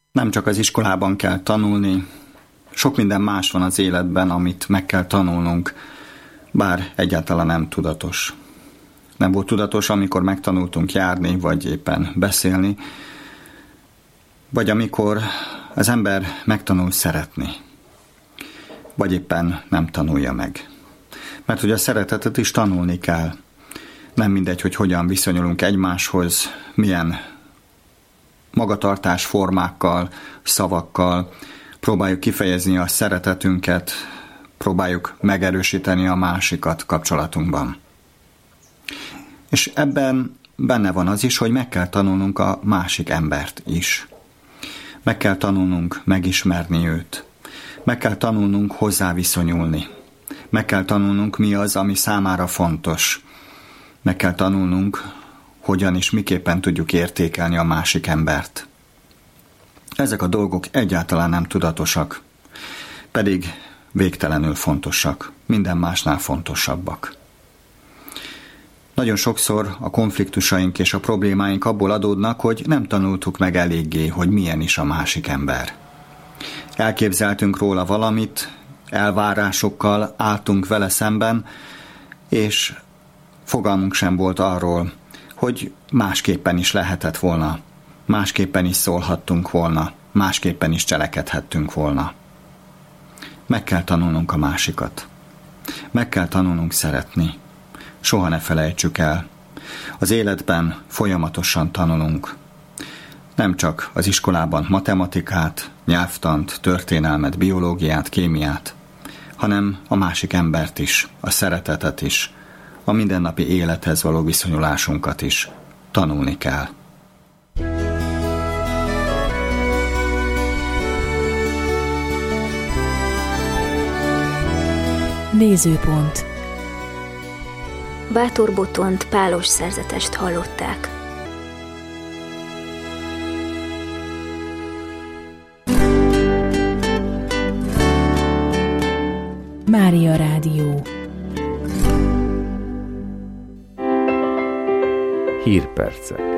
Nem csak az iskolában kell tanulni, sok minden más van az életben, amit meg kell tanulnunk, bár egyáltalán nem tudatos. Nem volt tudatos, amikor megtanultunk járni, vagy éppen beszélni, vagy amikor az ember megtanul szeretni, vagy éppen nem tanulja meg. Mert hogy a szeretetet is tanulni kell. Nem mindegy, hogy hogyan viszonyulunk egymáshoz, milyen magatartás formákkal, szavakkal próbáljuk kifejezni a szeretetünket, próbáljuk megerősíteni a másikat kapcsolatunkban. És ebben benne van az is, hogy meg kell tanulnunk a másik embert is. Meg kell tanulnunk megismerni őt. Meg kell tanulnunk hozzá viszonyulni. Meg kell tanulnunk, mi az, ami számára fontos. Meg kell tanulnunk, hogyan és miképpen tudjuk értékelni a másik embert. Ezek a dolgok egyáltalán nem tudatosak, pedig végtelenül fontosak, minden másnál fontosabbak. Nagyon sokszor a konfliktusaink és a problémáink abból adódnak, hogy nem tanultuk meg eléggé, hogy milyen is a másik ember. Elképzeltünk róla valamit, elvárásokkal álltunk vele szemben, és fogalmunk sem volt arról, hogy másképpen is lehetett volna, másképpen is szólhattunk volna, másképpen is cselekedhettünk volna. Meg kell tanulnunk a másikat. Meg kell tanulnunk szeretni. Soha ne felejtsük el. Az életben folyamatosan tanulunk. Nem csak az iskolában matematikát, nyelvtant, történelmet, biológiát, kémiát, hanem a másik embert is, a szeretetet is, a mindennapi élethez való viszonyulásunkat is tanulni kell. Nézőpont. Bátor Botont pálos szerzetest hallották. Mária Rádió. Hírpercek.